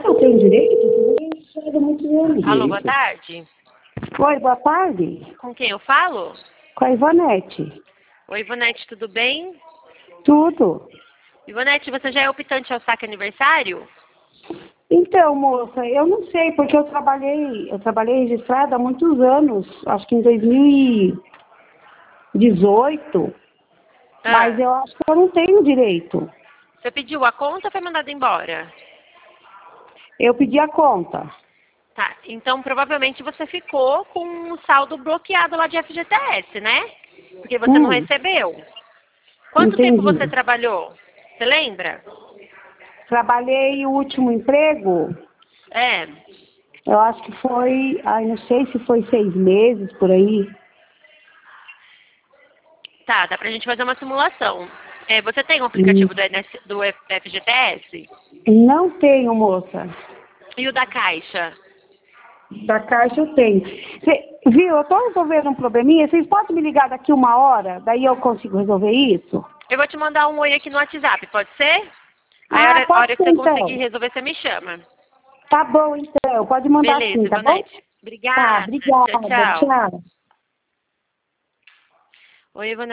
que eu tenho direito? Eu tenho muitos anos. Alô, boa tarde. Oi, boa tarde. Com quem eu falo? Com a Ivonete. Oi, Ivonete, tudo bem? Tudo. Ivonete, você já é optante ao saque aniversário? Então, moça, eu não sei, porque eu trabalhei registrada há muitos anos, acho que em 2018, mas eu acho que eu não tenho direito. Você pediu a conta ou foi mandado embora? Eu pedi a conta. Tá, então provavelmente você ficou com um saldo bloqueado lá de FGTS, né? Porque você não recebeu. Quanto tempo Entendi. você trabalhou? Você lembra? Trabalhei o último emprego, É. eu acho que foi, não sei se foi 6 meses por aí. Tá, dá pra gente fazer uma simulação. Você tem um aplicativo do FGTS? Não tenho, moça. E o da Caixa? Da Caixa eu tenho. Viu, eu estou resolvendo um probleminha, vocês podem me ligar daqui 1 hora, daí eu consigo resolver isso? Eu vou te mandar um oi aqui no WhatsApp, pode ser? Aí a Pode hora que ser você conseguir então. resolver, você me chama. Tá bom então, pode mandar Beleza, sim, tá bom? Ivonete. Tá, Obrigada. Tchau, obrigada, tchau. tchau. Oi, Ivonete.